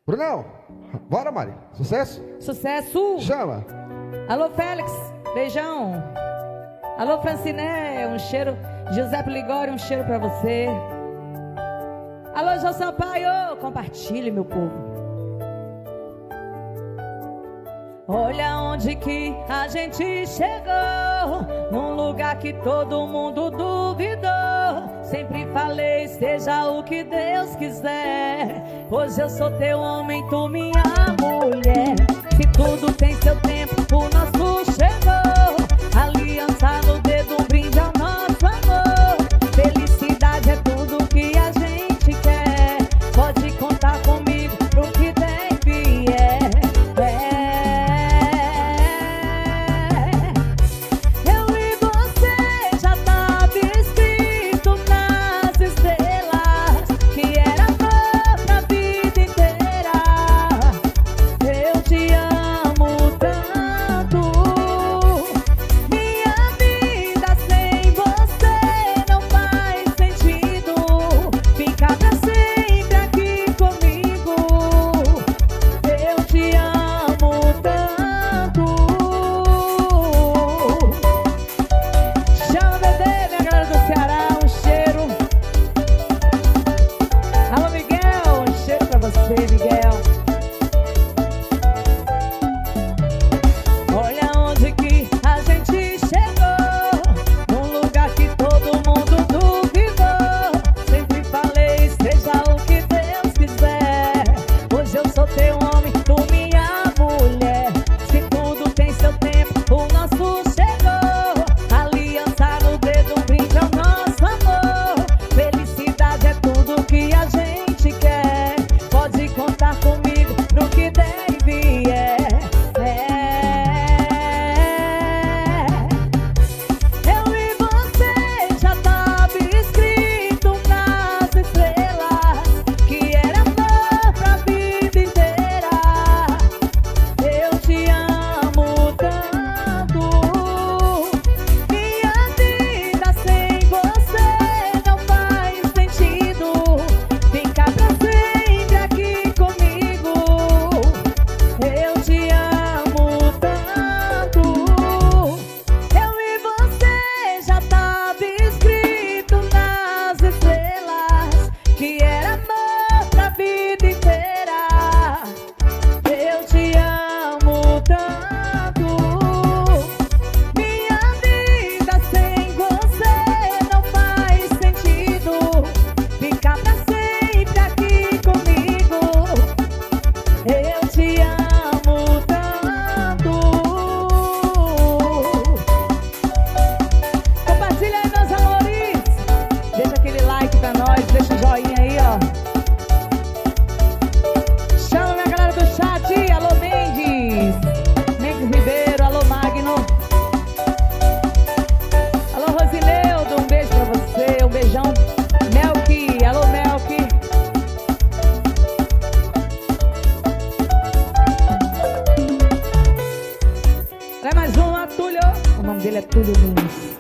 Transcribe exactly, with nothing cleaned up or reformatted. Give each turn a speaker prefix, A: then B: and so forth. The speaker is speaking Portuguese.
A: Brunão, bora, Mari. Sucesso?
B: Sucesso!
A: Chama.
B: Alô, Félix, beijão. Alô, Franciné, um cheiro. Giuseppe Ligório, um cheiro pra você. Alô, João Sampaio, compartilhe, meu povo. Olha onde que a gente chegou, num lugar que todo mundo duvidou. Sempre falei, seja o que Deus quiser. Hoje eu sou teu homem, tu minha mulher. Se tudo tem seu tempo, o nosso chegou. Aliança no dedo, um brinde ao nosso amor. Felicidade é tudo que a gente quer. Pode contar comigo pro que der e vier. Vai mais uma, Túlio. O nome dele é Túlio Nunes.